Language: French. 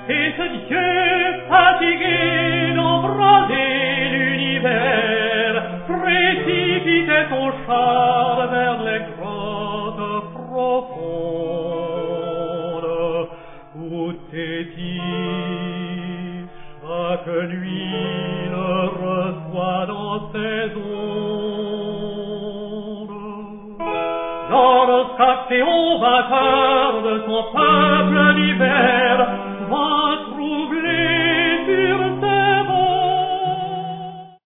Et ce Dieu fatigué d'embraser l'univers précipitait son char vers les grottes profondes où Tétis chaque nuit le reçoit dans ses ondes. Lorsqu'Actéon, vainqueur de son peuple d'hiver, va